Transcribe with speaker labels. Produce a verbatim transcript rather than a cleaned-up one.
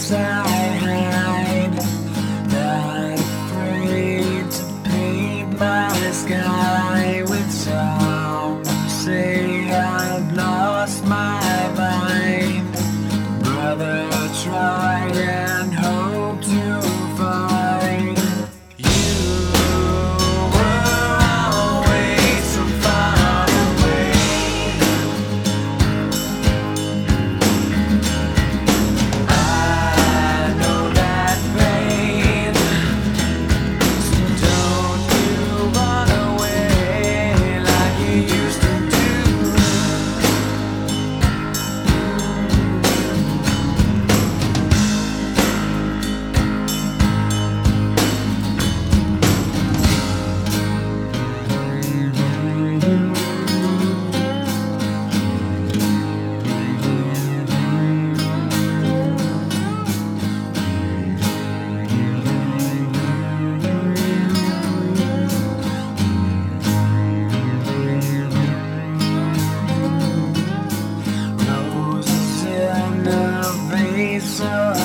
Speaker 1: place I hide, not afraid to paint my sky with some say I've lost my mind. Brother, try and hope to find you were always so far away. I know that pain, so don't you run away like you used to do. Roses in a vase of